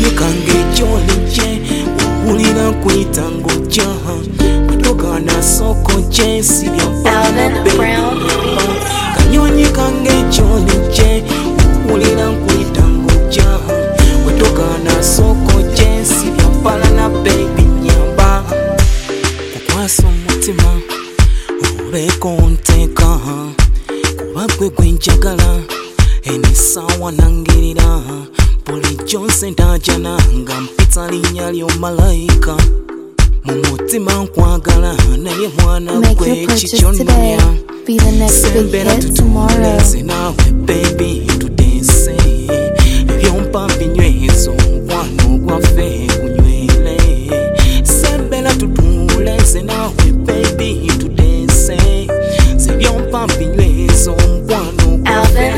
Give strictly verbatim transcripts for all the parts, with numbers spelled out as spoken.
Kanyonyi kange jolije ulira kwita ngoja kutoka na soko jesi ya Alvin Brown. Kanyonyi kange jolije ulira kwita ngoja kutoka na soko jesi ya pala na baby nyamba kukwasa umutima ubeko nteka kubagwe gwenjagala eni sawa nangirira Poli Johnson ndajana nga mpita linnya lyo malayika mu mutima nkwagala naye mwana gwe kikyonnya sembera tutuleze nawe baby tudense ebyompa binywezo mukwano gwaffe gunywere sembera tutuleze nawe baby tudense ebyompa binywezo mukwano gwaffe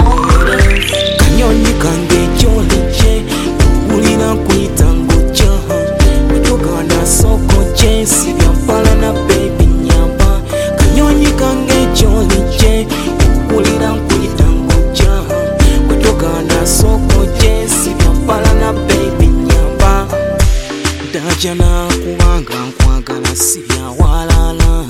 Kanyonyi kange jolije ulira kwita ngoja kutoka na soko jesi ya pala na baby nyamba Kanyonyi kange jolije ulira kwita ngoja kutoka na soko jesi ya pala na baby nyamba Dajana kubanga nkwagala sibya walala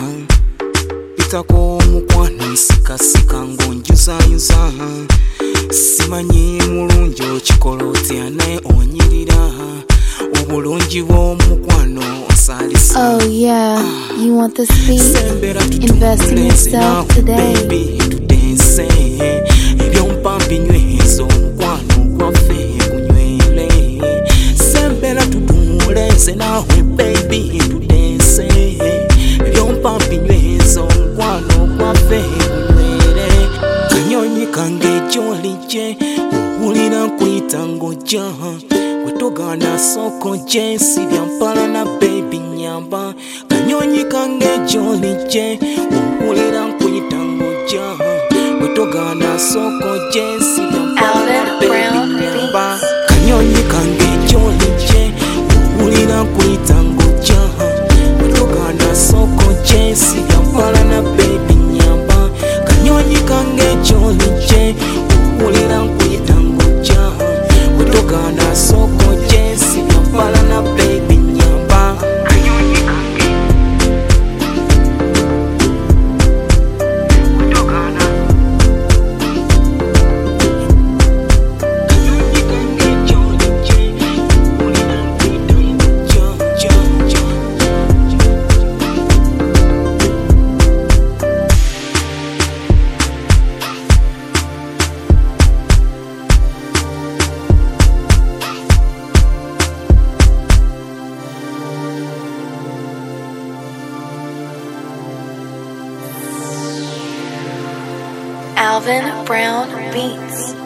Pitako mukwano sikasika ngonjuzayuza Simanyi mulungi okikolote anaye onyirira obulungi bw'omukwano osalisa Oh yeah, you want this beat? Invest in yourself today. Baby tudense ebyompa binywezo omukwano gwaffe gunywere sembera tutuleze nawe baby tudense ebyompa binywezo omukwano gwaffe gunywere Kanyonyi kange jolije ulira kwita ngoja kutoka na soko jesi bya mpala na baby nyamba Kanyonyi kange jolije ulira kwita ngoja kutoka na soko jesi bya mpala na baby nyamba Kanyonyi kange jolije ulira kwita ngoja kutoka na soko jesi bya mpala na baby nyamba Kanyonyi kange jolije ulira kwita ngoja kutoka na soko jesi ya pala na baby nyamba Kanyonyi kange kutoka na Kanyonyi kange jolije ulira kwita ngoja Alvin Brown Beats.